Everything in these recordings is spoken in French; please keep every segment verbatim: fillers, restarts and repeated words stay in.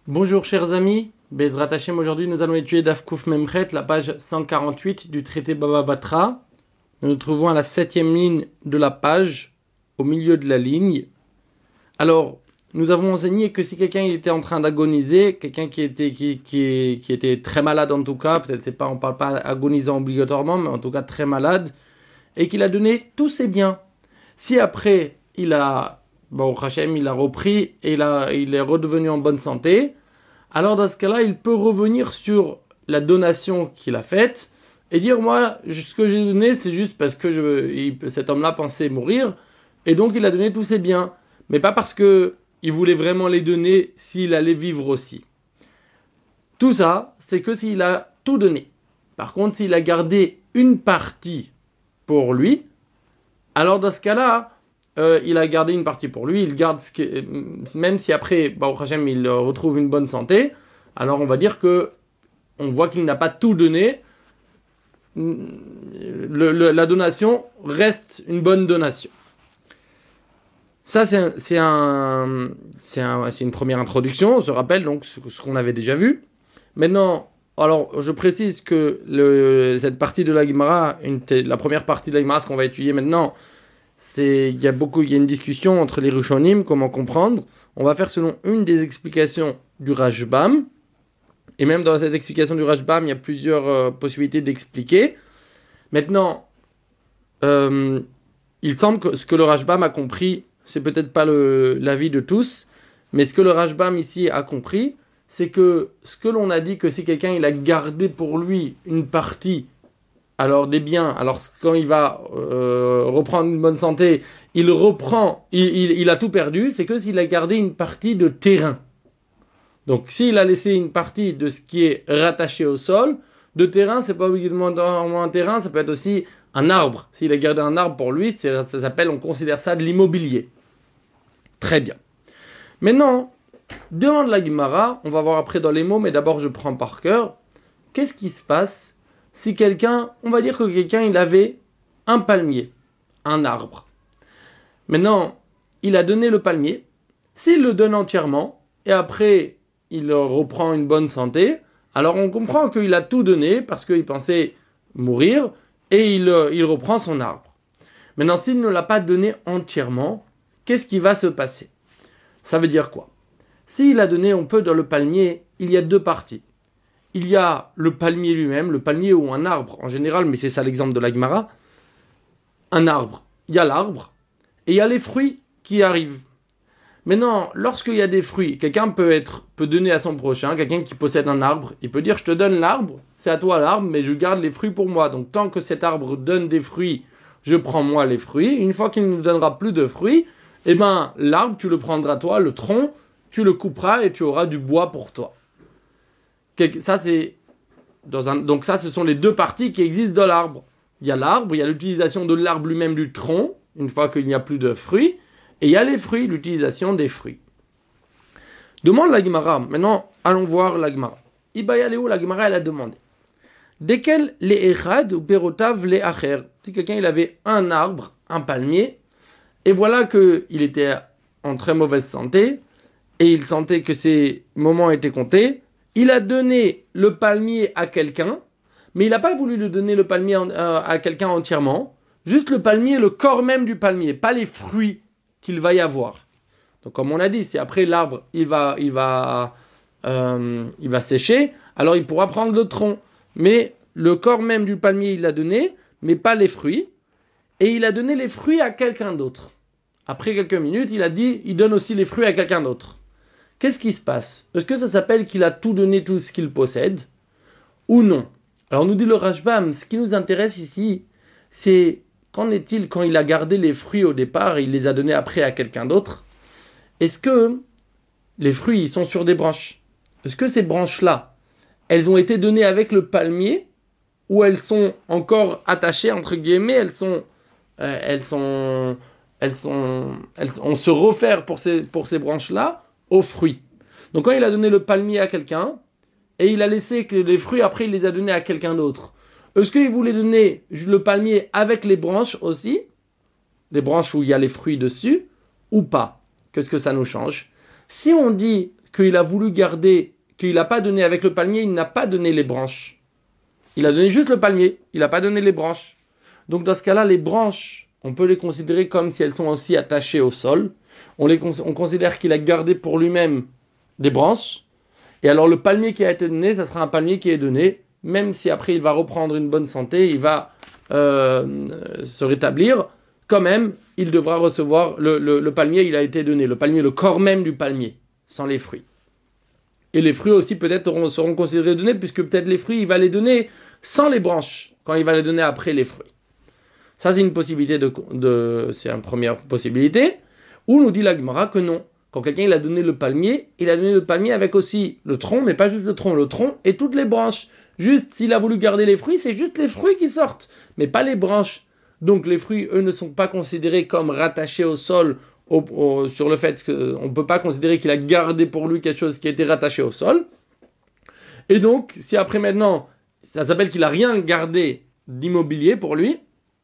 Bonjour chers amis, Bezrat Hashem, aujourd'hui nous allons étudier Daf Kuf Memchet, la page cent quarante-huit du traité Baba Batra. Nous nous trouvons à la septième ligne de la page, au milieu de la ligne. Alors, nous avons enseigné que si quelqu'un il était en train d'agoniser, quelqu'un qui était, qui, qui, qui était très malade en tout cas, peut-être c'est pas, on ne parle pas agonisant obligatoirement, mais en tout cas très malade, et qu'il a donné tous ses biens. Si après il a... Bon, Hachem, il a repris et il, a, il est redevenu en bonne santé. Alors, dans ce cas-là, il peut revenir sur la donation qu'il a faite et dire, moi, ce que j'ai donné, c'est juste parce que je, il, cet homme-là pensait mourir et donc il a donné tous ses biens. Mais pas parce qu'il voulait vraiment les donner s'il allait vivre aussi. Tout ça, c'est que s'il a tout donné. Par contre, s'il a gardé une partie pour lui, alors dans ce cas-là, Euh, il a gardé une partie pour lui, il garde ce que, même si après, Baruch Hashem, il retrouve une bonne santé, alors on va dire que on voit qu'il n'a pas tout donné. Le, le, la donation reste une bonne donation. Ça, c'est, un, c'est, un, c'est, un, c'est une première introduction. On se rappelle donc ce, ce qu'on avait déjà vu. Maintenant, alors je précise que le, cette partie de la Gemara, une, la première partie de la Gemara, ce qu'on va étudier maintenant, c'est il y a beaucoup il y a une discussion entre les Rishonim, comment comprendre. On va faire selon une des explications du Rashbam, et même dans cette explication du Rashbam il y a plusieurs euh, possibilités d'expliquer. Maintenant euh, il semble que ce que le Rashbam a compris, c'est peut-être pas le, l'avis de tous, mais ce que le Rashbam ici a compris, c'est que ce que l'on a dit, que si quelqu'un il a gardé pour lui une partie alors des biens, alors quand il va euh, reprendre une bonne santé, il reprend, il, il, il a tout perdu, c'est que s'il a gardé une partie de terrain. Donc s'il a laissé une partie de ce qui est rattaché au sol, de terrain, c'est pas obligatoirement un terrain, ça peut être aussi un arbre. S'il a gardé un arbre pour lui, c'est, ça s'appelle, on considère ça de l'immobilier. Très bien. Maintenant, demande la Gemara, on va voir après dans les mots, mais d'abord je prends par cœur. Qu'est-ce qui se passe si quelqu'un, on va dire que quelqu'un, il avait un palmier, un arbre. Maintenant, il a donné le palmier. S'il le donne entièrement, et après, il reprend une bonne santé, alors on comprend qu'il a tout donné parce qu'il pensait mourir, et il, il reprend son arbre. Maintenant, s'il ne l'a pas donné entièrement, qu'est-ce qui va se passer? Ça veut dire quoi? S'il a donné, on peut, dans le palmier, il y a deux parties. Il y a le palmier lui-même, le palmier ou un arbre en général, mais c'est ça l'exemple de la Gemara. Un arbre, il y a l'arbre, et il y a les fruits qui arrivent. Maintenant, lorsqu'il y a des fruits, quelqu'un peut être, peut donner à son prochain, quelqu'un qui possède un arbre, il peut dire, je te donne l'arbre, c'est à toi l'arbre, mais je garde les fruits pour moi. Donc tant que cet arbre donne des fruits, je prends moi les fruits. Une fois qu'il ne donnera plus de fruits, eh ben, l'arbre, tu le prendras toi, le tronc, tu le couperas et tu auras du bois pour toi. Ça, c'est dans un... Donc ça, ce sont les deux parties qui existent dans l'arbre. Il y a l'arbre, il y a l'utilisation de l'arbre lui-même du tronc, une fois qu'il n'y a plus de fruits, et il y a les fruits, l'utilisation des fruits. Demande la Gemara. Maintenant, allons voir la Gemara. Ibayaleo, la Gemara, elle a demandé. Desquels les echad ou perotav les acher. Si quelqu'un il avait un arbre, un palmier, et voilà qu'il était en très mauvaise santé, et il sentait que ses moments étaient comptés, il a donné le palmier à quelqu'un, mais il n'a pas voulu le donner le palmier en, euh, à quelqu'un entièrement, juste le palmier, le corps même du palmier, pas les fruits qu'il va y avoir. Donc comme on a dit, si après l'arbre il va, il va, euh, il va sécher, alors il pourra prendre le tronc. Mais le corps même du palmier il l'a donné, mais pas les fruits, et il a donné les fruits à quelqu'un d'autre. Après quelques minutes, il a dit, il donne aussi les fruits à quelqu'un d'autre. Qu'est-ce qui se passe? Est-ce que ça s'appelle qu'il a tout donné, tout ce qu'il possède? Ou non? Alors nous dit le Rashbam, ce qui nous intéresse ici, c'est qu'en est-il quand il a gardé les fruits au départ et il les a donnés après à quelqu'un d'autre? Est-ce que les fruits ils sont sur des branches? Est-ce que ces branches-là, elles ont été données avec le palmier ou elles sont encore attachées, entre guillemets, elles sont... Euh, elles sont... Elles sont... Elles, on se réfère pour ces, pour ces branches-là aux fruits. Donc quand il a donné le palmier à quelqu'un, et il a laissé que les fruits, après il les a donnés à quelqu'un d'autre, est-ce qu'il voulait donner le palmier avec les branches aussi, les branches où il y a les fruits dessus, ou pas? Qu'est-ce que ça nous change? Si on dit qu'il a voulu garder, qu'il n'a pas donné avec le palmier, il n'a pas donné les branches. Il a donné juste le palmier, il n'a pas donné les branches. Donc dans ce cas-là, les branches, on peut les considérer comme si elles sont aussi attachées au sol. On, les, on considère qu'il a gardé pour lui-même des branches. Et alors le palmier qui a été donné, ça sera un palmier qui est donné, même si après il va reprendre une bonne santé, il va euh, se rétablir, quand même, il devra recevoir le, le, le palmier, il a été donné, le palmier, le corps même du palmier, sans les fruits. Et les fruits aussi peut-être seront, seront considérés donnés, puisque peut-être les fruits, il va les donner sans les branches, quand il va les donner après les fruits. Ça, c'est une possibilité, de, de, c'est une première possibilité, où nous dit la Gemara que non. Quand quelqu'un il a donné le palmier, il a donné le palmier avec aussi le tronc, mais pas juste le tronc, le tronc et toutes les branches. Juste, s'il a voulu garder les fruits, c'est juste les fruits qui sortent, mais pas les branches. Donc les fruits, eux, ne sont pas considérés comme rattachés au sol, au, au, sur le fait qu'on ne peut pas considérer qu'il a gardé pour lui quelque chose qui a été rattaché au sol. Et donc, si après maintenant, ça s'appelle qu'il n'a rien gardé d'immobilier pour lui,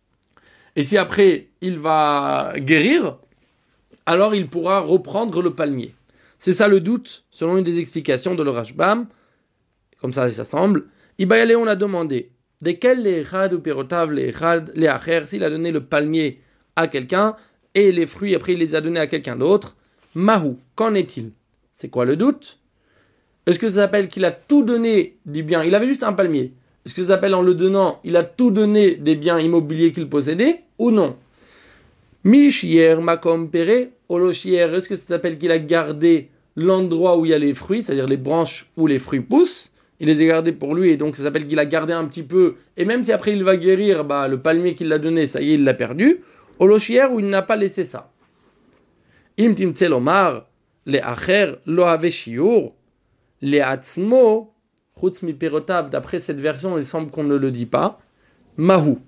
et si après, il va guérir, alors il pourra reprendre le palmier. C'est ça le doute, selon une des explications de le Rashbam. Comme ça, ça semble. Ibayale, on a demandé, desquels les rad ou perotav, les rad, les acher, s'il a donné le palmier à quelqu'un, et les fruits, après, il les a donnés à quelqu'un d'autre. Mahou, qu'en est-il? C'est quoi le doute? Est-ce que ça s'appelle qu'il a tout donné du bien? Il avait juste un palmier. Est-ce que ça s'appelle en le donnant, il a tout donné des biens immobiliers qu'il possédait, ou non? Mi shier makom pere, olo shier, est-ce que ça s'appelle qu'il a gardé l'endroit où il y a les fruits, c'est-à-dire les branches où les fruits poussent? Il les a gardés pour lui, et donc ça s'appelle qu'il a gardé un petit peu, et même si après il va guérir, bah, le palmier qu'il l'a donné, ça y est, il l'a perdu. Olo shier, où il n'a pas laissé ça. Im timtzel omar, le acher lo ave shiur, le atzmo, chutz mi perotav, d'après cette version, il semble qu'on ne le dit pas. Mahou.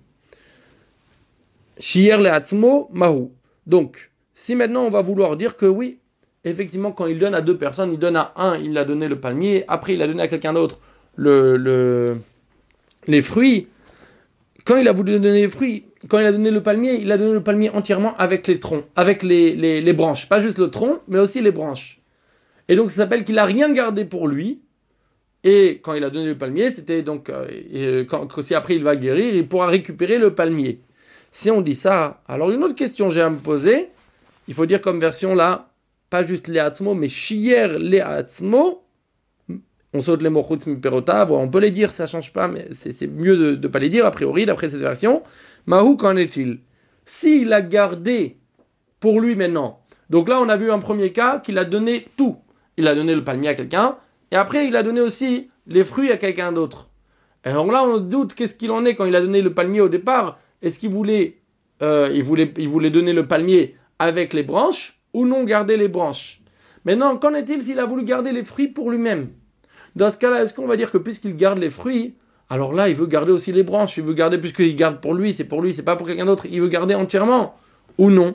Shier le atzmo, mahou. Donc, si maintenant on va vouloir dire que oui, effectivement, quand il donne à deux personnes, il donne à un, il a donné le palmier, après il a donné à quelqu'un d'autre le, le, les fruits. Quand il a voulu donner les fruits, quand il a donné le palmier, il a donné le palmier entièrement avec les troncs, avec les, les, les branches. Pas juste le tronc, mais aussi les branches. Et donc ça s'appelle qu'il n'a rien gardé pour lui. Et quand il a donné le palmier, c'était donc, euh, quand, si après il va guérir, il pourra récupérer le palmier. Si on dit ça, alors une autre question j'ai à me poser, il faut dire comme version là, pas juste les atzmo, mais shier les atzmo, on saute les mots chutz mi perotav, on peut les dire, ça change pas, mais c'est, c'est mieux de ne pas les dire a priori, d'après cette version. Mahou, qu'en est-il? S'il a gardé pour lui maintenant, donc là on a vu un premier cas qu'il a donné tout, il a donné le palmier à quelqu'un, et après il a donné aussi les fruits à quelqu'un d'autre. Alors là on se doute qu'est-ce qu'il en est quand il a donné le palmier au départ. Est-ce qu'il voulait, euh, il voulait, il voulait donner le palmier avec les branches ou non garder les branches? Maintenant, qu'en est-il s'il a voulu garder les fruits pour lui-même? Dans ce cas-là, est-ce qu'on va dire que puisqu'il garde les fruits, alors là, il veut garder aussi les branches, il veut garder, puisqu'il garde pour lui, c'est pour lui, c'est pas pour quelqu'un d'autre, il veut garder entièrement ou non?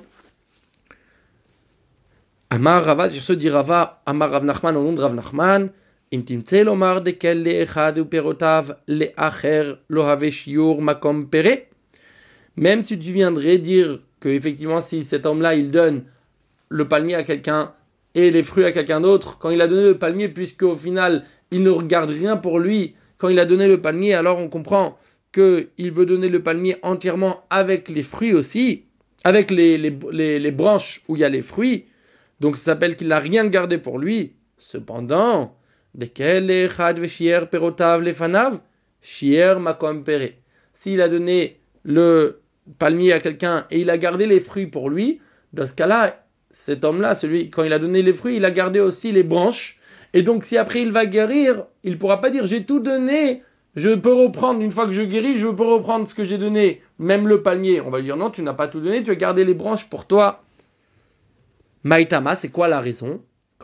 Amar Rava, sur ce dit Rava, Amar Rav Nachman, au nom de Rav Nachman, im timtze lomar dekel le echad u perotav le acher lo have shiur makom pere. Même si tu viendrais dire que effectivement si cet homme-là il donne le palmier à quelqu'un et les fruits à quelqu'un d'autre, quand il a donné le palmier, puisque au final il ne regarde rien pour lui, quand il a donné le palmier, alors on comprend qu'il veut donner le palmier entièrement avec les fruits aussi, avec les, les, les, les branches où il y a les fruits, donc ça s'appelle qu'il n'a rien gardé pour lui. Cependant, desquels echad veshier perotav lefanav, shier makom pere. S'il a donné le palmier à quelqu'un et il a gardé les fruits pour lui, dans ce cas-là, cet homme-là, celui, quand il a donné les fruits, il a gardé aussi les branches. Et donc, si après il va guérir, il ne pourra pas dire j'ai tout donné, je peux reprendre, une fois que je guéris, je peux reprendre ce que j'ai donné, même le palmier. On va lui dire non, tu n'as pas tout donné, tu as gardé les branches pour toi. Maïtama, c'est quoi la raison?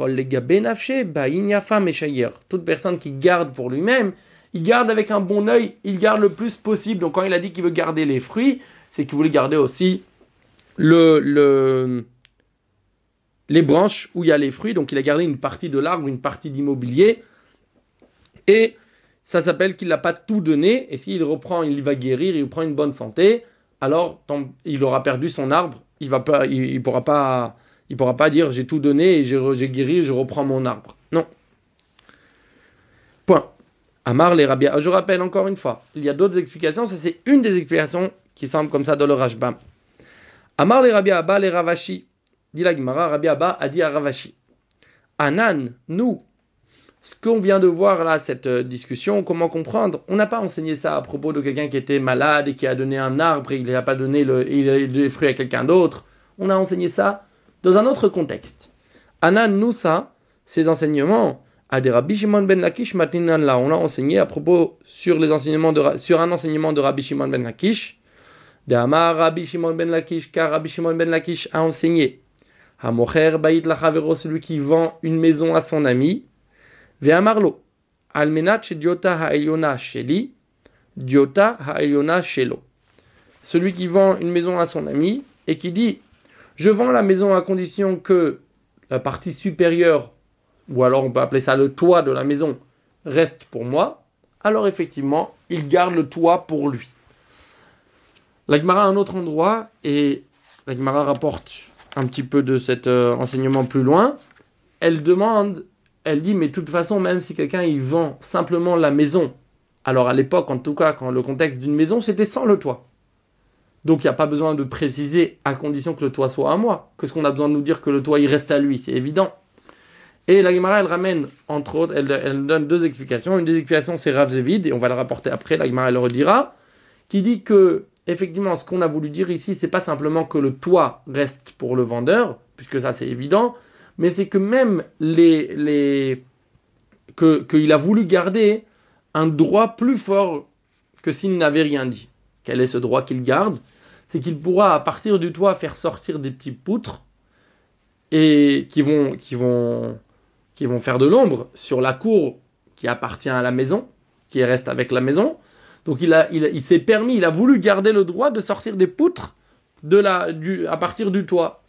Toute personne qui garde pour lui-même, il garde avec un bon œil, il garde le plus possible. Donc quand il a dit qu'il veut garder les fruits, c'est qu'il voulait garder aussi le, le, les branches où il y a les fruits. Donc il a gardé une partie de l'arbre, une partie d'immobilier. Et ça s'appelle qu'il n'a pas tout donné. Et s'il reprend, il va guérir, il prend une bonne santé, alors il aura perdu son arbre, il va pas, il, il pourra pas, Il ne pourra pas dire j'ai tout donné et j'ai, j'ai guéri, je reprends mon arbre. Non. Point. Amar les Rabbi. Je rappelle encore une fois, il y a d'autres explications. Ça, c'est une des explications qui semble comme ça dans le Rashbam. Amar les Rabbi Abba les Ravashi. Dit la Gemara, Rabbi Abba a dit à Ravashi. Anan, nous, ce qu'on vient de voir là, cette euh, discussion, comment comprendre, on n'a pas enseigné ça à propos de quelqu'un qui était malade et qui a donné un arbre et il n'a pas donné le, il a des fruits à quelqu'un d'autre. On a enseigné ça dans un autre contexte. Anan, nous, ça, ces enseignements, à des Rabbi Shimon ben Lakish, Matinan là, on l'a enseigné à propos sur, les enseignements de, sur un enseignement de Rabbi Shimon ben Lakish, de Amar Rabbi Shimon ben Lakish, car Rabbi Shimon ben Lakish a enseigné. Hamocher Bayit Lachavero, celui qui vend une maison à son ami. Ve'amarlo, almenat diota ha'elyona sheli, diota ha'elyona shelo. Celui qui vend une maison à son ami et qui dit je vends la maison à condition que la partie supérieure, ou alors on peut appeler ça le toit de la maison, reste pour moi, alors effectivement, il garde le toit pour lui. La Gemara à un autre endroit, et la Gemara rapporte un petit peu de cet euh, enseignement plus loin, elle demande, elle dit, mais de toute façon, même si quelqu'un il vend simplement la maison, alors à l'époque, en tout cas, quand le contexte d'une maison, c'était sans le toit. Donc il n'y a pas besoin de préciser à condition que le toit soit à moi. Qu'est-ce qu'on a besoin de nous dire que le toit il reste à lui, c'est évident. Et la Gemara elle ramène, entre autres, elle, elle donne deux explications. Une des explications c'est Rav Zevid, et on va le rapporter après, la Gemara elle le redira, qui dit que, effectivement, ce qu'on a voulu dire ici, c'est pas simplement que le toit reste pour le vendeur, puisque ça c'est évident, mais c'est que même les... les que, qu'il a voulu garder un droit plus fort que s'il n'avait rien dit. Quel est ce droit qu'il garde? C'est qu'il pourra, à partir du toit, faire sortir des petits poutres et qui vont, qui vont, qui vont faire de l'ombre sur la cour qui appartient à la maison, qui reste avec la maison. Donc il, a, il, il s'est permis, il a voulu garder le droit de sortir des poutres de la, du, à partir du toit,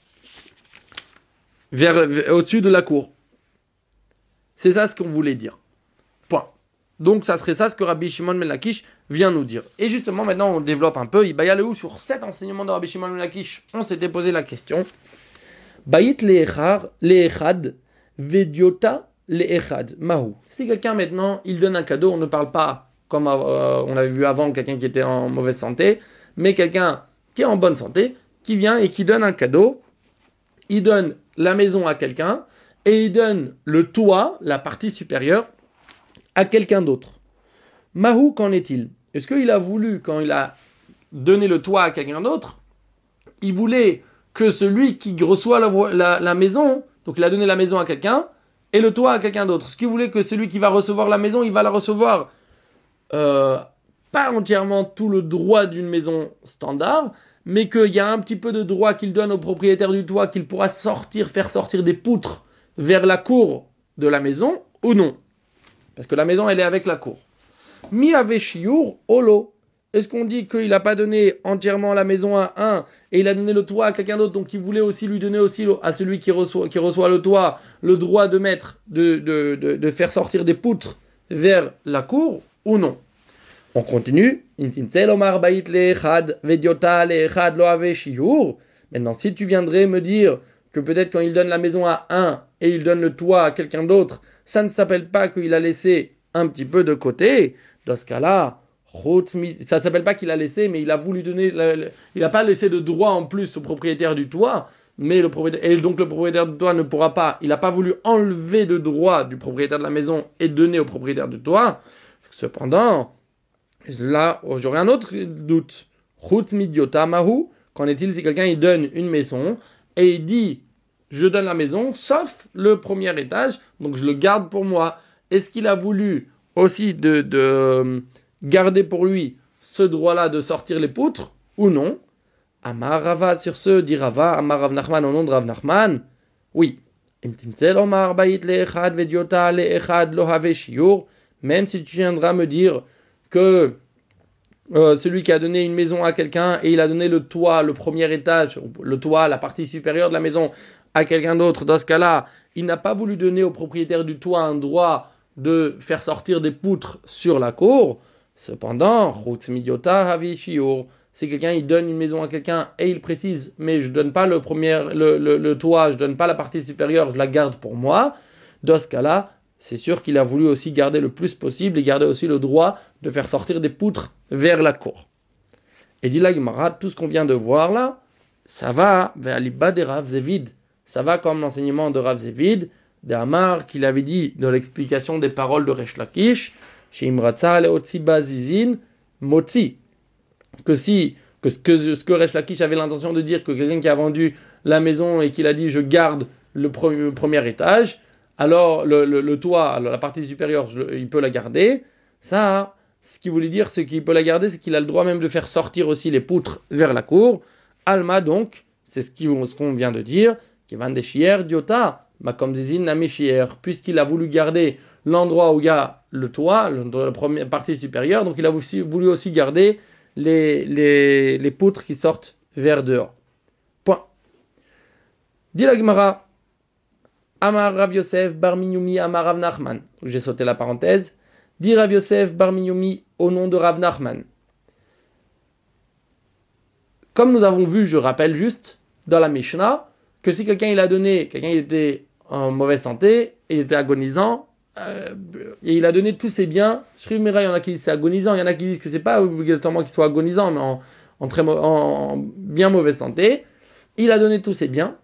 vers, vers, au-dessus de la cour. C'est ça ce qu'on voulait dire. Point. Donc ça serait ça ce que Rabbi Shimon ben Lakish vient nous dire. Et justement maintenant on développe un peu. Il y a où sur cet enseignement de Rabbi Shimon ben Lakish, on s'était posé la question. Bayit le'echad vediota le'echad mahu. Si quelqu'un maintenant il donne un cadeau, on ne parle pas comme euh, on avait vu avant quelqu'un qui était en mauvaise santé, mais quelqu'un qui est en bonne santé, qui vient et qui donne un cadeau. Il donne la maison à quelqu'un et il donne le toit, la partie supérieure, à quelqu'un d'autre. Mahou, qu'en est-il? Est-ce qu'il a voulu, quand il a donné le toit à quelqu'un d'autre, il voulait que celui qui reçoit la, la, la maison, donc il a donné la maison à quelqu'un, et le toit à quelqu'un d'autre. Est-ce qu'il voulait que celui qui va recevoir la maison, il va la recevoir euh, pas entièrement tout le droit d'une maison standard, mais qu'il y a un petit peu de droit qu'il donne au propriétaire du toit, qu'il pourra sortir, faire sortir des poutres vers la cour de la maison, ou non? Parce que la maison, elle est avec la cour. Mi ave shiur olo. Est-ce qu'on dit qu'il n'a pas donné entièrement la maison à un et il a donné le toit à quelqu'un d'autre, donc il voulait aussi lui donner aussi à celui qui reçoit, qui reçoit le toit le droit de mettre, de, de, de, de faire sortir des poutres vers la cour, ou non? On continue. Maintenant, si tu viendrais me dire que peut-être quand il donne la maison à un et il donne le toit à quelqu'un d'autre, ça ne s'appelle pas qu'il a laissé un petit peu de côté. Dans ce cas-là, ça ne s'appelle pas qu'il a laissé, mais il a voulu donner, il n'a pas laissé de droit en plus au propriétaire du toit, mais le propriétaire, et donc le propriétaire du toit ne pourra pas, il n'a pas voulu enlever de droit du propriétaire de la maison et donner au propriétaire du toit. Cependant, là, j'aurais un autre doute. Chutz midiota mahu, qu'en est-il si quelqu'un il donne une maison et il dit je donne la maison, sauf le premier étage, donc je le garde pour moi. Est-ce qu'il a voulu aussi de, de garder pour lui ce droit-là de sortir les poutres, ou non? Amar Rava, sur ce, dit Rava, Amar Rav Nachman, au nom de Rav Nachman, oui. Même si tu viendras me dire que euh, celui qui a donné une maison à quelqu'un et il a donné le toit, le premier étage, le toit, la partie supérieure de la maison à quelqu'un d'autre, dans ce cas-là, il n'a pas voulu donner au propriétaire du toit un droit de faire sortir des poutres sur la cour. Cependant, si quelqu'un il donne une maison à quelqu'un et il précise, mais je donne pas le, premier, le, le, le toit, je donne pas la partie supérieure, je la garde pour moi, dans ce cas-là, c'est sûr qu'il a voulu aussi garder le plus possible et garder aussi le droit de faire sortir des poutres vers la cour. Et dit la Gemara, tout ce qu'on vient de voir là, ça va vers l'ibba de Rav Zevid. Ça va comme l'enseignement de Rav Zevid, de Amar, qu'il avait dit dans l'explication des paroles de Resh Lakish, chez Imratza leotzi bazizin motzi. Que si, que ce que, ce que Resh Lakish avait l'intention de dire, que quelqu'un qui a vendu la maison et qu'il a dit je garde le premier, le premier étage, alors le, le, le toit, alors la partie supérieure, je, il peut la garder. Ça, ce qu'il voulait dire, c'est qu'il peut la garder, c'est qu'il a le droit même de faire sortir aussi les poutres vers la cour. Alma donc, c'est ce, qui, ce qu'on vient de dire, qui va de chier diota, makom zizin nami chier, puisqu'il a voulu garder l'endroit où il y a le toit, le, la première partie supérieure, donc il a aussi, voulu aussi garder les, les, les poutres qui sortent vers dehors. Point. Dit la Gemara, Amar Rav Yosef bar Minyoumi Amar Rav Nachman. J'ai sauté la parenthèse. Dit Rav Yosef bar Minyoumi au nom de Rav Nachman. Comme nous avons vu, je rappelle juste, dans la Mishnah, que si quelqu'un il a donné, quelqu'un il était en mauvaise santé, il était agonisant, euh, et il a donné tous ses biens, Shriv Mera, il y en a qui disent c'est agonisant, il y en a qui disent que c'est pas obligatoirement qu'il soit agonisant, mais en, en, très, en, en bien mauvaise santé, il a donné tous ses biens.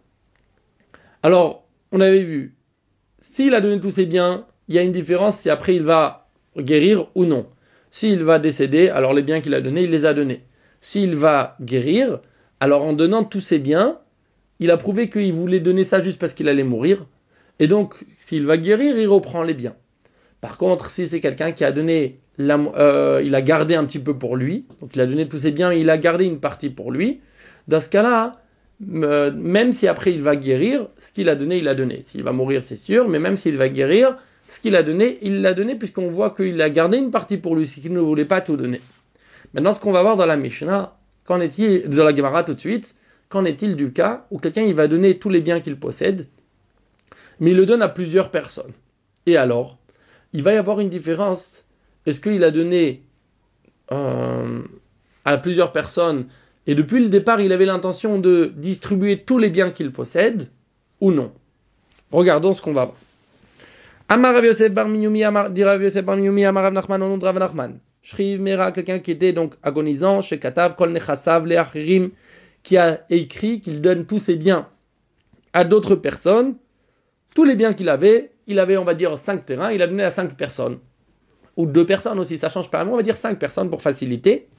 Alors, on avait vu, s'il a donné tous ses biens, il y a une différence si après il va guérir ou non. S'il va décéder, alors les biens qu'il a donnés, il les a donnés. S'il va guérir, alors en donnant tous ses biens, il a prouvé qu'il voulait donner ça juste parce qu'il allait mourir. Et donc, s'il va guérir, il reprend les biens. Par contre, si c'est quelqu'un qui a donné, la, euh, il a gardé un petit peu pour lui, donc il a donné tous ses biens, il a gardé une partie pour lui, dans ce cas-là, Euh, même si après il va guérir, ce qu'il a donné, il a donné. S'il va mourir, c'est sûr, mais même s'il va guérir, ce qu'il a donné, il l'a donné, puisqu'on voit qu'il a gardé une partie pour lui, c'est qu'il ne voulait pas tout donner. Maintenant, ce qu'on va voir dans la Mishnah, qu'en est-il, dans la Gemara tout de suite, qu'en est-il du cas où quelqu'un il va donner tous les biens qu'il possède, mais il le donne à plusieurs personnes. Et alors, il va y avoir une différence. Est-ce qu'il a donné euh, à plusieurs personnes et depuis le départ, il avait l'intention de distribuer tous les biens qu'il possède, ou non? Regardons ce qu'on va voir. Amar Rav Yosef bar Minyoumi, Amar dit Rav Yosef bar Minyoumi, Amar Rav Nachman, au nom de Rav Nachman. Shriv Mera, quelqu'un qui était donc agonisant, chez Katav, Kol Nechasav, Le Achirim, qui a écrit qu'il donne tous ses biens à d'autres personnes. Tous les biens qu'il avait, il avait, on va dire, cinq terrains, il a donné à cinq personnes. Ou deux personnes aussi, ça change pas. On va dire cinq personnes pour faciliter.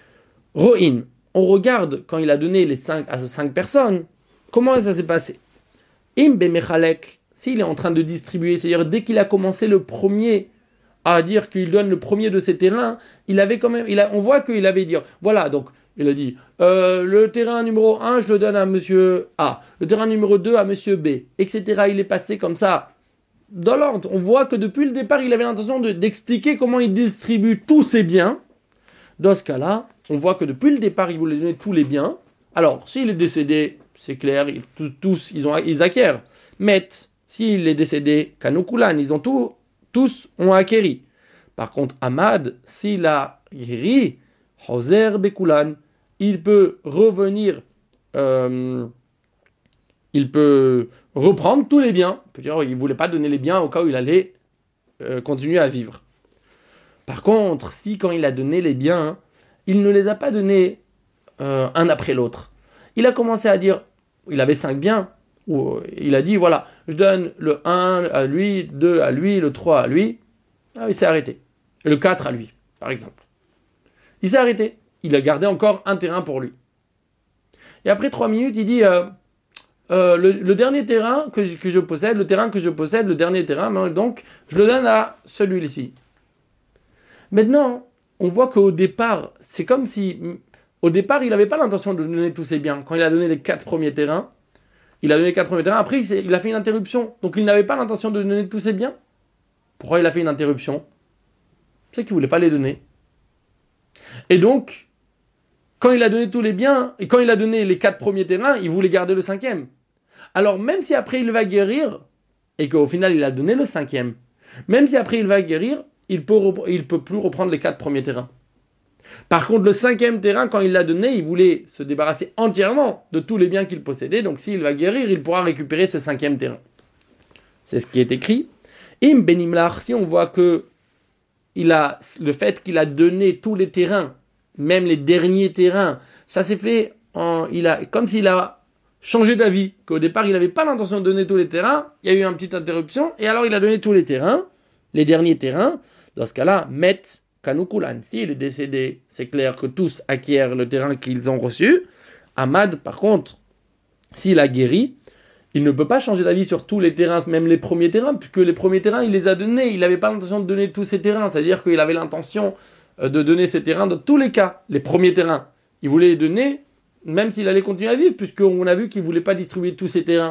Ro'in. On regarde quand il a donné les cinq à ces cinq personnes, comment ça s'est passé. Im bemechalek, s'il est en train de distribuer, c'est-à-dire dès qu'il a commencé le premier à dire qu'il donne le premier de ses terrains, il avait quand même, il a, on voit qu'il avait dit, voilà, donc il a dit, euh, le terrain numéro un, je le donne à monsieur A, le terrain numéro deux à monsieur B, et cetera. Il est passé comme ça dans l'ordre. On voit que depuis le départ, il avait l'intention de, d'expliquer comment il distribue tous ses biens. Dans ce cas-là, on voit que depuis le départ, il voulait donner tous les biens. Alors, s'il est décédé, c'est clair, ils, tous, tous ils, ont, ils acquièrent. Mais, s'il est décédé, Kanoukulan, ils ont tout, tous ont acquéri. Par contre, Ahmad, s'il a guéri, Hoser Bekulan, il peut revenir, euh, il peut reprendre tous les biens. On peut dire qu'il ne voulait pas donner les biens au cas où il allait euh, continuer à vivre. Par contre, si quand il a donné les biens, il ne les a pas donnés euh, un après l'autre. Il a commencé à dire, il avait cinq biens, ou il a dit, voilà, je donne le un à lui, deux à lui, le trois à lui. Ah, il s'est arrêté. Et le quatre à lui, par exemple. Il s'est arrêté. Il a gardé encore un terrain pour lui. Et après trois minutes, il dit, euh, euh, le, le dernier terrain que je, que je possède, le terrain que je possède, le dernier terrain, donc, je le donne à celui-ci. Maintenant, on voit qu'au départ, c'est comme si, au départ, il n'avait pas l'intention de donner tous ses biens. Quand il a donné les quatre premiers terrains, il a donné les quatre premiers terrains, après il a fait une interruption. Donc il n'avait pas l'intention de donner tous ses biens. Pourquoi il a fait une interruption? C'est qu'il ne voulait pas les donner. Et donc, quand il a donné tous les biens, et quand il a donné les quatre premiers terrains, il voulait garder le cinquième. Alors même si après il va guérir, et qu'au final il a donné le cinquième, même si après il va guérir, il peut, il peut plus reprendre les quatre premiers terrains. Par contre, le cinquième terrain, quand il l'a donné, il voulait se débarrasser entièrement de tous les biens qu'il possédait. Donc s'il va guérir, il pourra récupérer ce cinquième terrain. C'est ce qui est écrit. Im benimlar, si on voit que il a, le fait qu'il a donné tous les terrains, même les derniers terrains, ça s'est fait en, il a, comme s'il a changé d'avis, qu'au départ il n'avait pas l'intention de donner tous les terrains, il y a eu une petite interruption, et alors il a donné tous les terrains, les derniers terrains. Dans ce cas-là, Met Kanukulan, s'il est décédé, c'est clair que tous acquièrent le terrain qu'ils ont reçu. Ahmad, par contre, s'il a guéri, il ne peut pas changer d'avis sur tous les terrains, même les premiers terrains, puisque les premiers terrains, il les a donnés. Il n'avait pas l'intention de donner tous ces terrains. C'est-à-dire qu'il avait l'intention de donner ces terrains dans tous les cas. Les premiers terrains, il voulait les donner, même s'il allait continuer à vivre, puisqu'on a vu qu'il ne voulait pas distribuer tous ces terrains.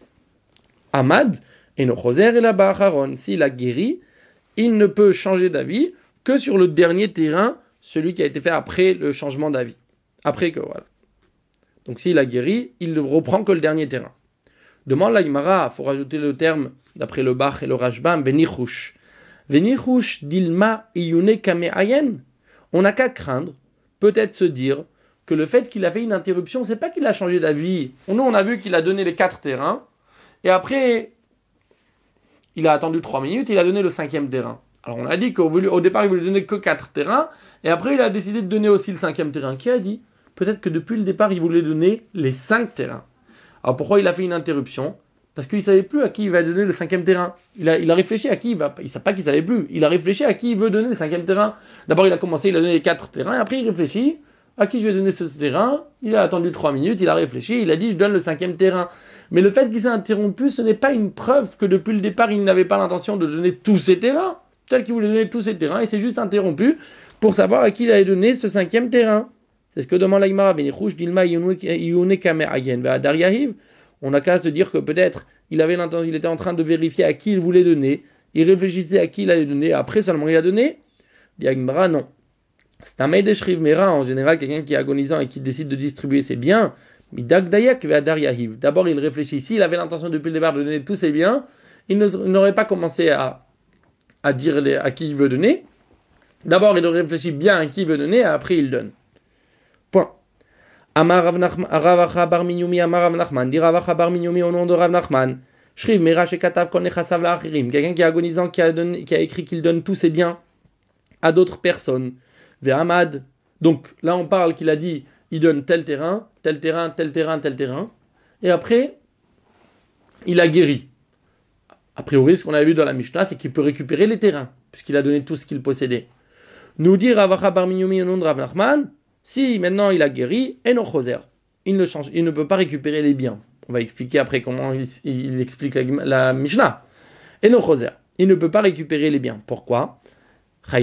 Ahmad, et no choser et la Baharon, s'il a guéri, il ne peut changer d'avis que sur le dernier terrain, celui qui a été fait après le changement d'avis. Après que, voilà. Donc s'il a guéri, il ne reprend que le dernier terrain. Demande la Gemara, il faut rajouter le terme, d'après le Bach et le Rashbam, Venichush. Venichush dilma iyune kame ayen. On n'a qu'à craindre, peut-être se dire, que le fait qu'il a fait une interruption, c'est pas qu'il a changé d'avis. Nous, on a vu qu'il a donné les quatre terrains, et après, il a attendu trois minutes, il a donné le cinquième terrain. Alors on a dit qu'au départ, il voulait donner que quatre terrains, et après, il a décidé de donner aussi le cinquième terrain. Qui a dit ? Peut-être que depuis le départ, il voulait donner les cinq terrains. Alors pourquoi il a fait une interruption ? Parce qu'il ne savait plus à qui il va donner le cinquième terrain. Il a, il a réfléchi à qui il va... Il ne savait pas qu'il ne savait plus. Il a réfléchi à qui il veut donner le cinquième terrain. D'abord, il a commencé, il a donné les quatre terrains, et après, il réfléchit à qui je vais donner ce terrain. Il a attendu trois minutes, il a réfléchi, il a dit, je donne le cinquième terrain. Mais le fait qu'il s'est interrompu, ce n'est pas une preuve que depuis le départ, il n'avait pas l'intention de donner tous ses terrains. Tel qu'il voulait donner tous ses terrains, il s'est juste interrompu pour savoir à qui il allait donner ce cinquième terrain. C'est ce que demande la Gemara. On n'a qu'à se dire que peut-être il avait l'intention, il était en train de vérifier à qui il voulait donner. Il réfléchissait à qui il allait donner. Après seulement il a donné. Dit la Gemara, non. C'est un maïd de mera, en général quelqu'un qui est agonisant et qui décide de distribuer ses biens. D'abord il réfléchit. S'il avait l'intention depuis le départ de donner tous ses biens, il n'aurait pas commencé à, à dire les, à qui il veut donner. D'abord il réfléchit bien à qui il veut donner, et après il donne. Point. Amar Ravacha bar Minyumi, Amar Rav Nachman, dit Ravacha bar Minyumi au nom de Rav Nachman. Shriv Mera Shekatav Kol Nechasav La'achirim. Quelqu'un qui est agonisant, qui a, donné, qui a écrit qu'il donne tous ses biens à d'autres personnes. Ve'amad. Donc là on parle qu'il a dit il donne tel terrain, tel terrain, tel terrain, tel terrain. Et après, il a guéri. A priori, ce qu'on avait vu dans la Mishnah, c'est qu'il peut récupérer les terrains, puisqu'il a donné tout ce qu'il possédait. Nous dit Ravacha bar Minyumi au nom de Rav Nachman. Si maintenant il a guéri, et non choser, il ne change, il ne peut pas récupérer les biens. On va expliquer après comment il, il explique la, la Mishnah. Et non choser, il ne peut pas récupérer les biens. Pourquoi ? On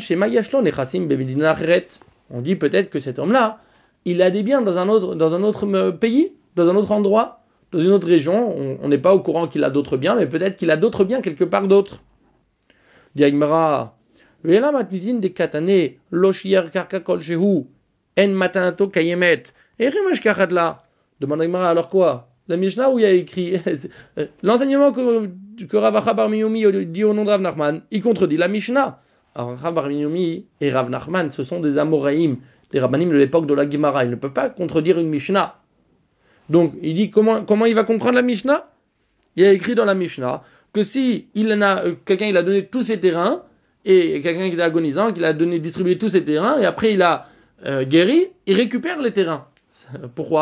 dit peut-être que cet homme-là, il a des biens dans un autre, dans un autre pays, dans un autre endroit, dans une autre région. On n'est pas au courant qu'il a d'autres biens, mais peut-être qu'il a d'autres biens quelque part d'autre. Diagmara, Vela matnitin de katane, lochier karka kol shehu. En matanato kayemet. Et rimash kachadla. Demande Agmara, alors quoi ? La Mishnah où il y a écrit l'enseignement que, que Ravacha bar Minyumi dit au nom de Rav Nachman, il contredit la Mishnah. Alors Ravacha bar Minyumi et Rav Nachman, ce sont des Amoraïm, des Rabbanim de l'époque de la Gemara. Il ne peut pas contredire une Mishnah. Donc il dit comment, comment il va comprendre la Mishnah ? Il y a écrit dans la Mishnah que si il en a, quelqu'un il a donné tous ses terrains, et quelqu'un qui est agonisant, qui a donné, distribué tous ses terrains, et après il a Euh, guéri, il récupère les terrains. Pourquoi ?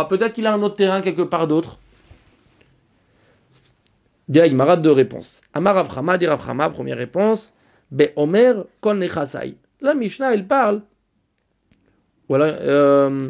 Peut-être qu'il a un autre terrain quelque part d'autre. Direct, Marat, deux réponses. Amar Avrahama, dire Avrahama, première réponse. Be Omer kol nechasai. La Mishnah, elle parle. Voilà. Euh,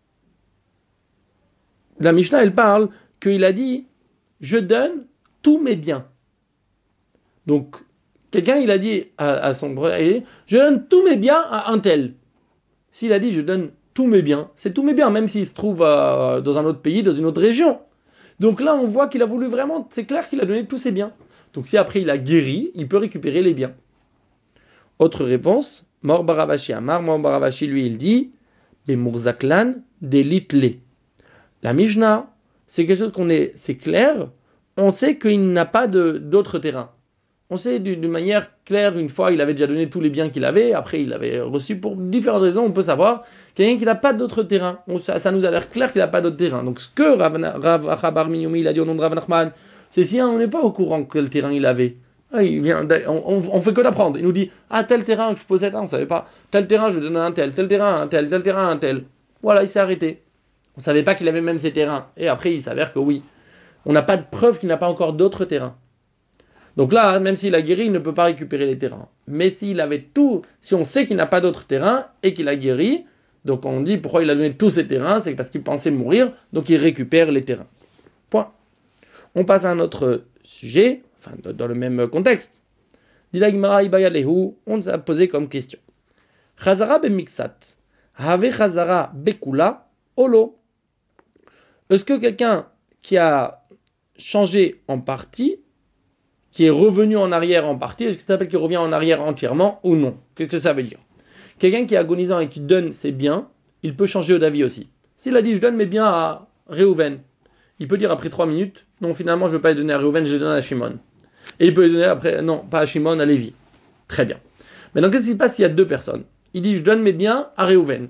la Mishnah, elle parle qu'il a dit je donne tous mes biens. Donc, quelqu'un, il a dit à, à son frère, je donne tous mes biens à un tel. S'il a dit je donne tous mes biens, c'est tous mes biens, même s'il se trouve euh, dans un autre pays, dans une autre région. Donc là, on voit qu'il a voulu vraiment, c'est clair qu'il a donné tous ses biens. Donc si après il a guéri, il peut récupérer les biens. Autre réponse, Mor Baravashi Amar, Mor Baravashi lui il dit, les Murzaklan delitle. La Mishnah, c'est quelque chose qu'on est, c'est clair, on sait qu'il n'a pas de, d'autres terrains. on sait d'une manière claire, une fois, il avait déjà donné tous les biens qu'il avait, après il avait reçu pour différentes raisons, on peut savoir, quelqu'un qui n'a pas d'autre terrain. Bon, ça, ça nous a l'air clair qu'il n'a pas d'autre terrain. Donc ce que Rav, Rav Achabar Minyoumi, il a dit au nom de Rav Nachman, c'est si on n'est pas au courant quel terrain il avait. Ah, il vient, on, on, on fait que d'apprendre. Il nous dit, ah, tel terrain, je possède un, on ne savait pas. Tel terrain, je donne à un tel, tel terrain, un tel, tel terrain, un tel. Voilà, il s'est arrêté. On ne savait pas qu'il avait même ces terrains. Et après, il s'avère que oui. On n'a pas de preuve qu'il n'a pas encore d'autres terrains. Donc là, même s'il a guéri, il ne peut pas récupérer les terrains. Mais s'il avait tout, si on sait qu'il n'a pas d'autres terrains et qu'il a guéri, donc on dit pourquoi il a donné tous ces terrains, c'est parce qu'il pensait mourir, donc il récupère les terrains. Point. On passe à un autre sujet, enfin dans le même contexte. Dilagmara ibayalehu, on nous a posé comme question. Chazara bemixat, have chazara bekula, olo. Est-ce que quelqu'un qui a changé en partie, qui est revenu en arrière en partie, est-ce que ça s'appelle qu'il revient en arrière entièrement ou non? Qu'est-ce que ça veut dire? Quelqu'un qui est agonisant et qui donne ses biens, il peut changer d'avis aussi. S'il a dit je donne mes biens à Réhouven, il peut dire après trois minutes, non finalement je ne veux pas les donner à Réhouven, je les donne à Shimon. Et il peut les donner après, non pas à Shimon, à Lévi. Très bien. Maintenant qu'est-ce qui se passe s'il y a deux personnes? Il dit je donne mes biens à Réhouven.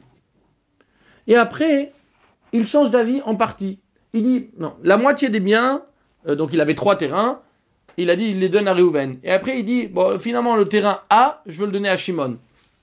Et après, il change d'avis en partie. Il dit non, la moitié des biens, euh, donc il avait trois terrains, il a dit il les donne à Réhouven. Et après il dit bon finalement le terrain A, je veux le donner à Shimon.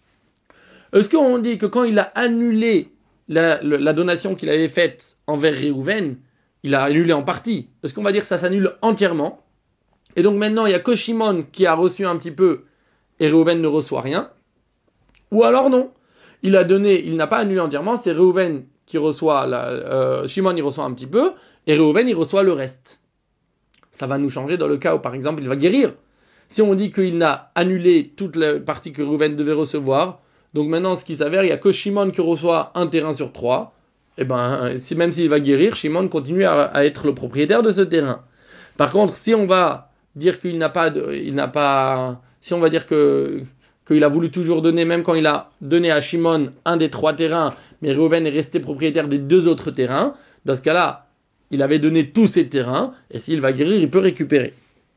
Est-ce qu'on dit que quand il a annulé la, la, la donation qu'il avait faite envers Réhouven, il a annulé en partie? Est-ce qu'on va dire que ça s'annule entièrement? Et donc maintenant il n'y a que Shimon qui a reçu un petit peu et Réhouven ne reçoit rien? Ou alors non, il a donné, il n'a pas annulé entièrement, c'est Réhouven qui reçoit, la, euh, Shimon il reçoit un petit peu et Réhouven il reçoit le reste. Ça va nous changer dans le cas où par exemple il va guérir. Si on dit qu'il n'a annulé toute la partie que Réhouven devait recevoir, donc maintenant ce qui s'avère, il n'y a que Shimon qui reçoit un terrain sur trois, et ben si, même s'il va guérir, Shimon continue à, à être le propriétaire de ce terrain. Par contre, si on va dire qu'il n'a pas, de, il n'a pas, si on va dire que qu'il a voulu toujours donner, même quand il a donné à Shimon un des trois terrains, mais Réhouven est resté propriétaire des deux autres terrains, dans ce cas-là, il avait donné tous ses terrains, et s'il va guérir, il peut récupérer.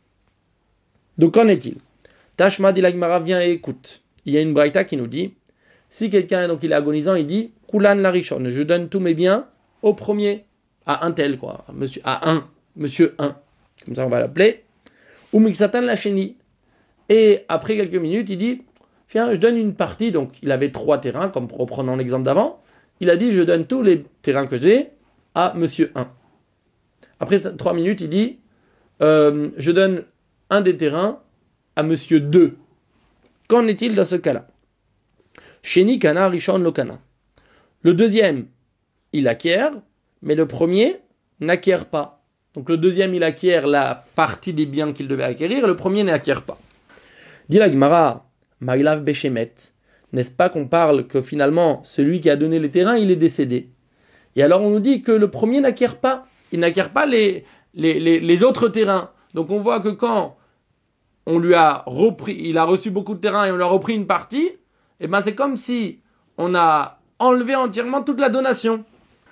Donc qu'en est-il? Tashma dit la Gemara, viens et écoute. Il y a une braïta qui nous dit, si quelqu'un donc il est agonisant, il dit Kulan la richon, je donne tous mes biens au premier, à un tel quoi, à monsieur, à un, monsieur un, comme ça on va l'appeler. Ou mixatan la chéni. Et après quelques minutes, il dit viens, je donne une partie, donc il avait trois terrains, comme reprenons l'exemple d'avant. Il a dit je donne tous les terrains que j'ai à monsieur un. Après trois minutes, il dit euh, je donne un des terrains à monsieur deux. Qu'en est-il dans ce cas-là? Sheni kana rishon lo kana. Le deuxième, il acquiert, mais le premier n'acquiert pas. Donc le deuxième, il acquiert la partie des biens qu'il devait acquérir, et le premier n'acquiert pas. Dit la Gemara, Mailav Beshemet, n'est-ce pas qu'on parle que finalement, celui qui a donné les terrains, il est décédé? Et alors on nous dit que le premier n'acquiert pas, il n'acquiert pas les, les, les, les autres terrains. Donc on voit que quand on lui a repris, il a reçu beaucoup de terrains et on lui a repris une partie, et ben c'est comme si on a enlevé entièrement toute la donation.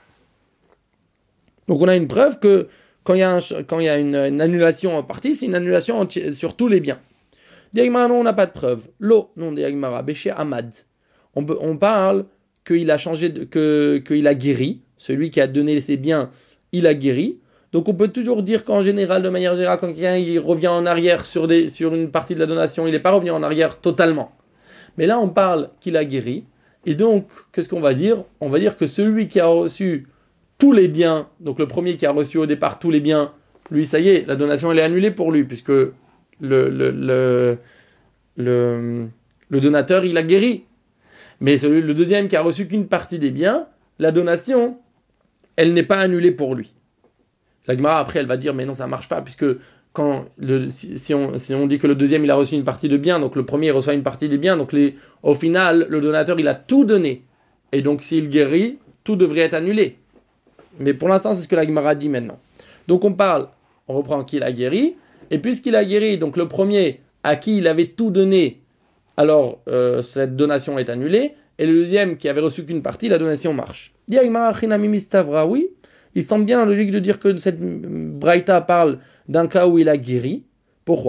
Donc on a une preuve que quand il y a, un, quand il y a une, une annulation en partie, c'est une annulation enti- sur tous les biens. Diagmara, non, on n'a pas de preuve. Lo, non, Diagmara, Béché Ahmad. On, peut, on parle qu'il a changé, de, que, qu'il a guéri. Celui qui a donné ses biens, il a guéri. Donc on peut toujours dire qu'en général, de manière générale, quand quelqu'un il revient en arrière sur, des, sur une partie de la donation, il n'est pas revenu en arrière totalement. Mais là, on parle qu'il a guéri. Et donc, qu'est-ce qu'on va dire? On va dire que celui qui a reçu tous les biens, donc le premier qui a reçu au départ tous les biens, lui, ça y est, la donation, elle est annulée pour lui, puisque le, le, le, le, le donateur, il a guéri. Mais celui, le deuxième qui a reçu qu'une partie des biens, la donation, elle n'est pas annulée pour lui. La Gemara, après, elle va dire, mais non, ça ne marche pas, puisque quand le, si, si, on, si on dit que le deuxième, il a reçu une partie de biens, donc le premier, il reçoit une partie des biens, donc les, au final, le donateur, il a tout donné. Et donc, s'il guérit, tout devrait être annulé. Mais pour l'instant, c'est ce que la Gemara dit maintenant. Donc, on parle, on reprend qu'il a guéri, et puisqu'il a guéri, donc le premier, à qui il avait tout donné, alors euh, cette donation est annulée, et le deuxième, qui avait reçu qu'une partie, la donation marche. Dit la Gemara, oui. Il semble bien logique de dire que cette braïta parle d'un cas où il a guéri. Pourquoi?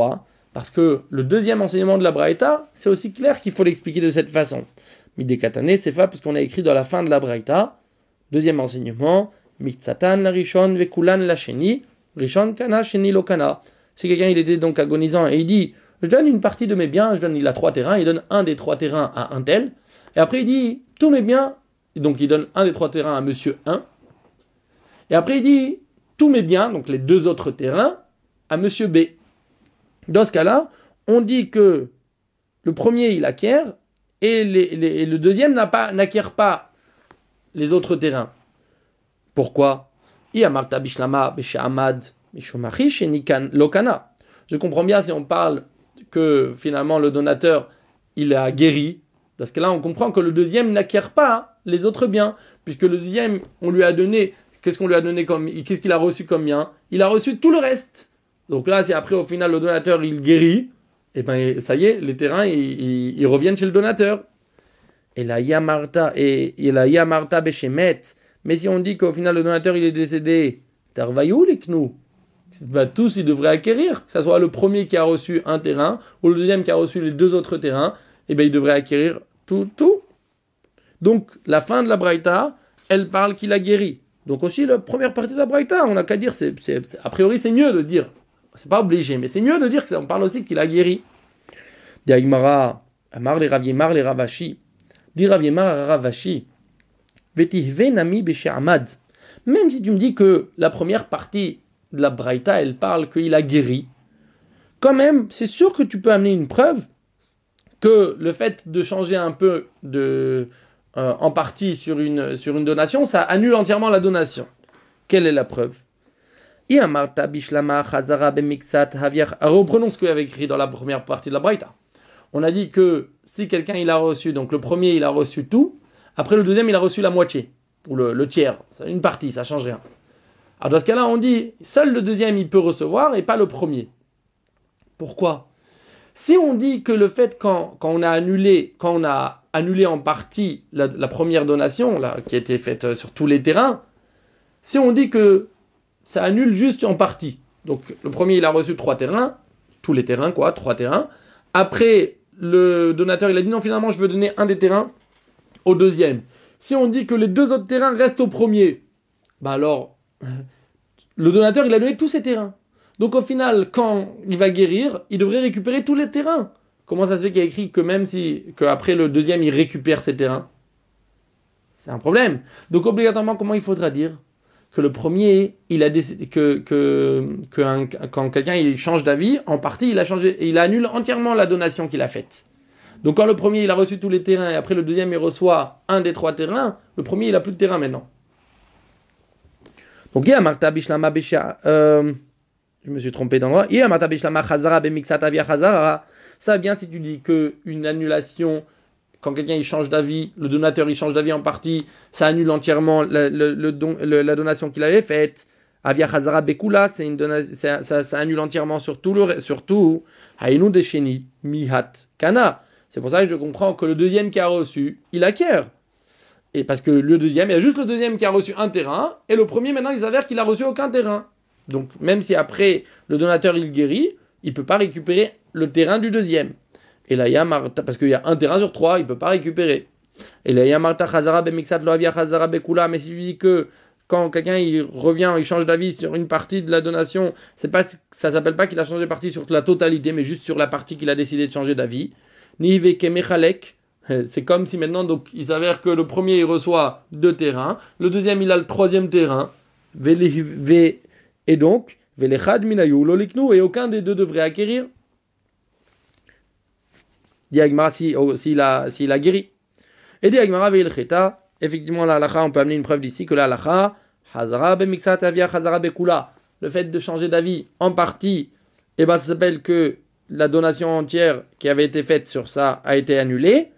Parce que le deuxième enseignement de la Braïta, c'est aussi clair qu'il faut l'expliquer de cette façon. Midé Katane, c'est fait parce qu'on a écrit dans la fin de la Braïta, deuxième enseignement, Miktsatan la Rishon vekulan la Sheni, Rishon kana Sheni lo kana. Si quelqu'un il était donc agonisant et il dit, je donne une partie de mes biens, je donne, il a trois terrains, il donne un des trois terrains à un tel, et après il dit, tous mes biens, donc il donne un des trois terrains à monsieur un, et après il dit, tous mes biens, donc les deux autres terrains, à monsieur B. Dans ce cas-là, on dit que le premier il acquiert, et, les, les, et le deuxième n'a pas, n'acquiert pas les autres terrains. Pourquoi? Je comprends bien si on parle que finalement le donateur il a guéri, parce que là on comprend que le deuxième n'acquiert pas les autres biens, puisque le deuxième on lui a donné, qu'est-ce qu'on lui a donné comme, qu'est-ce qu'il a reçu comme bien? Il a reçu tout le reste. Donc là si après au final le donateur il guérit, et ben ça y est, les terrains ils, ils, ils reviennent chez le donateur. Et la yamarta et, et la yamarta beshemet. Mais si on dit qu'au final le donateur il est décédé, tarvayou liknu, bah, tous ils devraient acquérir, que ce soit le premier qui a reçu un terrain ou le deuxième qui a reçu les deux autres terrains, et ben ils devraient acquérir tout, tout. Donc la fin de la Braïta, elle parle qu'il a guéri. Donc aussi la première partie de la Braïta, on n'a qu'à dire, c'est, c'est, c'est, a priori c'est mieux de dire, c'est pas obligé, mais c'est mieux de dire que ça, on parle aussi qu'il a guéri. Diagmara, Amar les Rav Yemar les Ravashi, dit Rav Yemar Ravashi. Même si tu me dis que la première partie de la Braïta, elle parle qu'il a guéri, quand même, c'est sûr que tu peux amener une preuve que le fait de changer un peu de, euh, en partie sur une, sur une donation, ça annule entièrement la donation. Quelle est la preuve? Reprenons ce qu'il avait écrit dans la première partie de la Braïta. On a dit que si quelqu'un il a reçu, donc le premier il a reçu tout, après le deuxième, il a reçu la moitié, ou le, le tiers, c'est une partie, ça ne change rien. Alors dans ce cas-là, on dit, seul le deuxième, il peut recevoir, et pas le premier. Pourquoi? Si on dit que le fait, quand, quand, on, a annulé, quand on a annulé en partie la, la première donation, là, qui a été faite sur tous les terrains, si on dit que ça annule juste en partie, donc le premier, il a reçu trois terrains, tous les terrains, quoi, trois terrains, après, le donateur, il a dit, non, finalement, je veux donner un des terrains, au deuxième. Si on dit que les deux autres terrains restent au premier, bah alors, le donateur, il a donné tous ses terrains. Donc au final, quand il va guérir, il devrait récupérer tous les terrains. Comment ça se fait qu'il y a écrit que même si, qu'après le deuxième, il récupère ses terrains? C'est un problème. Donc obligatoirement, comment il faudra dire? Que le premier, il a décidé, que, que, que un, quand quelqu'un il change d'avis, en partie, il a changé, il annule entièrement la donation qu'il a faite. Donc quand le premier il a reçu tous les terrains et après le deuxième il reçoit un des trois terrains, le premier il a plus de terrain maintenant. Donc il y a Marta Bishlama Bisha, euh, je me suis trompé d'endroit. Il y a Marta Bishlama Chazara Bemixata Via Chazara. Ça bien si tu dis que une annulation, quand quelqu'un il change d'avis, le donateur il change d'avis en partie, ça annule entièrement la, le, le don, le, la donation qu'il avait faite. Avia Chazara Bekula, c'est une donation, ça, ça, ça annule entièrement sur tout le, sur tout. Hainu Desheni Mihat Kana. C'est pour ça que je comprends que le deuxième qui a reçu, il acquiert. Et parce que le deuxième, il y a juste le deuxième qui a reçu un terrain, et le premier, maintenant, il s'avère qu'il a reçu aucun terrain. Donc, même si après, le donateur, il guérit, il ne peut pas récupérer le terrain du deuxième. Et là, il y a Marta, parce qu'il y a un terrain sur trois, il ne peut pas récupérer. Et là, il y a Marta Chazara Bemixat Loavia Chazara Bekula, mais si je dis que quand quelqu'un il revient, il change d'avis sur une partie de la donation, c'est pas, ça ne s'appelle pas qu'il a changé d'avis sur la totalité, mais juste sur la partie qu'il a décidé de changer d'avis. C'est comme si maintenant, donc, il s'avère que le premier il reçoit deux terrains, le deuxième il a le troisième terrain, et donc, et aucun des deux devrait acquérir. Diagmara s'il si a, si a guéri. Et Diagmara veilcheta, effectivement, la halakha, on peut amener une preuve d'ici que la halakha, Hazara bemixat avia Hazara bekula, le fait de changer d'avis en partie, et eh ben, ça s'appelle que la donation entière qui avait été faite sur ça a été annulée.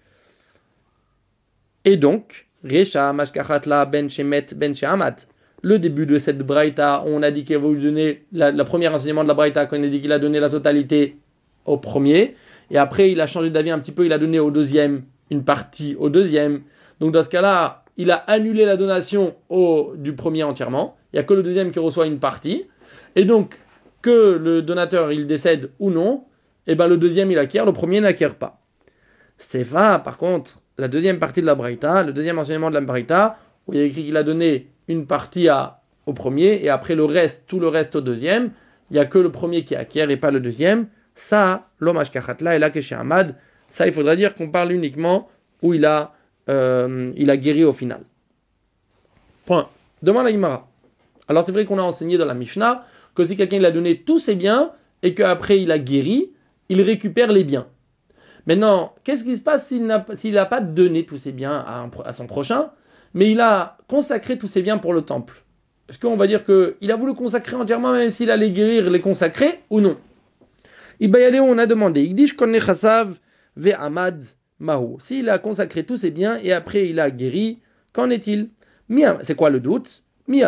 Et donc, Resha Mashkachatla Ben Shemet Ben Sheamat, le début de cette Braïta, on a dit qu'il va vous donner la, la première enseignement de la Braïta, quand on a dit qu'il a donné la totalité au premier, et après il a changé d'avis un petit peu, il a donné au deuxième une partie au deuxième. Donc dans ce cas-là, il a annulé la donation au, du premier entièrement, il n'y a que le deuxième qui reçoit une partie, et donc que le donateur il décède ou non, et ben le deuxième il acquiert, le premier n'acquiert pas. C'est va, par contre, la deuxième partie de la Braïta, le deuxième enseignement de la Braïta, où il y a écrit qu'il a donné une partie à, au premier, et après le reste, tout le reste au deuxième, il n'y a que le premier qui acquiert et pas le deuxième. Ça, l'hommage kachatla, et là que chez Ahmad, ça il faudra dire qu'on parle uniquement où il a, euh, il a guéri au final. Point. Demande à Imara. Alors c'est vrai qu'on a enseigné dans la Mishnah que si quelqu'un il a donné tous ses biens et qu'après il a guéri, il récupère les biens. Maintenant, qu'est-ce qui se passe s'il n'a, s'il n'a pas donné tous ses biens à, un, à son prochain, mais il a consacré tous ses biens pour le temple? Est-ce qu'on va dire qu'il a voulu consacrer entièrement, même s'il allait guérir, les consacrer ou non? Ibayadeo, on a demandé. Il dit je connais Chassav ve Ahmad Mahou. S'il a consacré tous ses biens et après il a guéri, qu'en est-il? C'est quoi le doute?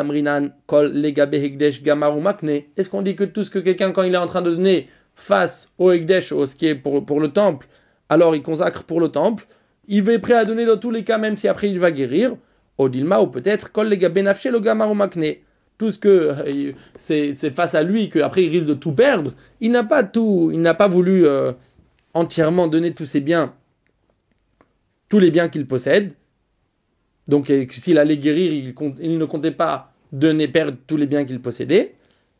Est-ce qu'on dit que tout ce que quelqu'un, quand il est en train de donner face au Hekdesh, au ce qui est pour, pour le temple, alors il consacre pour le temple, il est prêt à donner dans tous les cas, même si après il va guérir, Odilma, ou peut-être, tout ce que c'est, c'est face à lui, qu'après il risque de tout perdre, il n'a pas tout, il n'a pas voulu euh, entièrement donner tous ses biens, tous les biens qu'il possède. Donc, s'il allait guérir, il, compte, il ne comptait pas donner, perdre tous les biens qu'il possédait.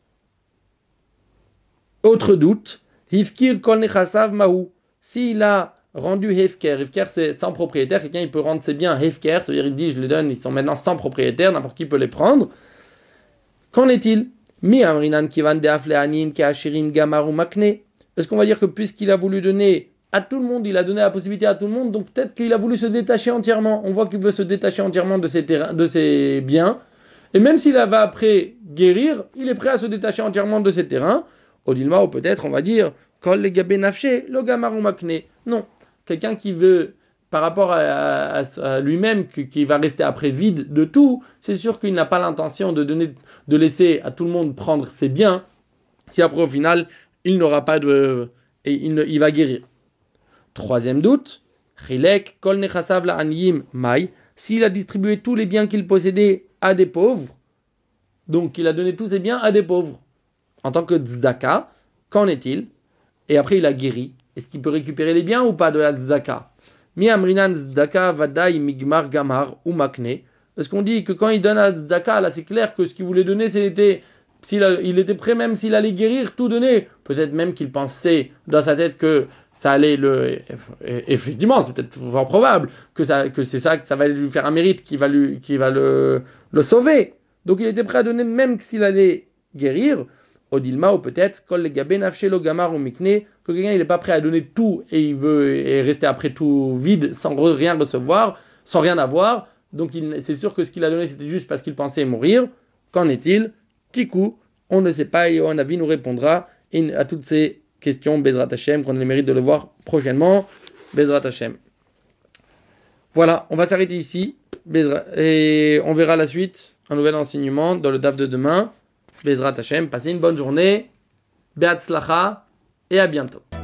Autre doute, Hifkir kol nechasav mahu. S'il a rendu Hefker, Hefker c'est sans propriétaire, quelqu'un il peut rendre ses biens Hefker, c'est-à-dire il dit je les donne, ils sont maintenant sans propriétaire, n'importe qui peut les prendre. Qu'en est-il? Mi amrinan kivan de afleanim ke ashirim gamaru makne. Est-ce qu'on va dire que puisqu'il a voulu donner à tout le monde, il a donné la possibilité à tout le monde, donc peut-être qu'il a voulu se détacher entièrement. On voit qu'il veut se détacher entièrement de ses, terrains, de ses biens. Et même s'il va après guérir, il est prêt à se détacher entièrement de ses terrains. Odilma, ou peut-être, on va dire, Kol le gabe nafshe, le gamaru makne. Non, quelqu'un qui veut, par rapport à, à, à lui-même, qui, qui va rester après vide de tout, c'est sûr qu'il n'a pas l'intention de donner, de laisser à tout le monde prendre ses biens, si après au final, il n'aura pas de... et il, ne, il va guérir. Troisième doute, Chilek kol nechasav la anyim mai, s'il a distribué tous les biens qu'il possédait à des pauvres, donc il a donné tous ses biens à des pauvres, en tant que tzedaka, qu'en est-il? Et après il a guéri, est-ce qu'il peut récupérer les biens ou pas de la tzedaka? Mi amrinan tzedaka vadai migmar gamar ou makne. Est-ce qu'on dit que quand il donne à la tzedaka, là c'est clair que ce qu'il voulait donner c'était... S'il a, il était prêt même s'il allait guérir, tout donner. Peut-être même qu'il pensait dans sa tête que ça allait le... Effectivement, c'est peut-être fort probable que, ça, que c'est ça, que ça va lui faire un mérite qui va, lui, qui va le, le sauver. Donc il était prêt à donner même s'il allait guérir. Odilma, ou peut-être, kol le gabe nafshe lo gamar ou mikne, que quelqu'un il n'est pas prêt à donner tout et il veut et rester après tout vide, sans rien recevoir, sans rien avoir. Donc il, c'est sûr que ce qu'il a donné c'était juste parce qu'il pensait mourir. Qu'en est-il? Kikou, on ne sait pas et on avis nous répondra à toutes ces questions Bezrat Hashem, qu'on a le mérite de le voir prochainement. Bezrat Hashem. Voilà, on va s'arrêter ici et on verra la suite, un nouvel enseignement dans le D A F de demain. Bezrat Hashem, passez une bonne journée, Be'atzlacha et à bientôt.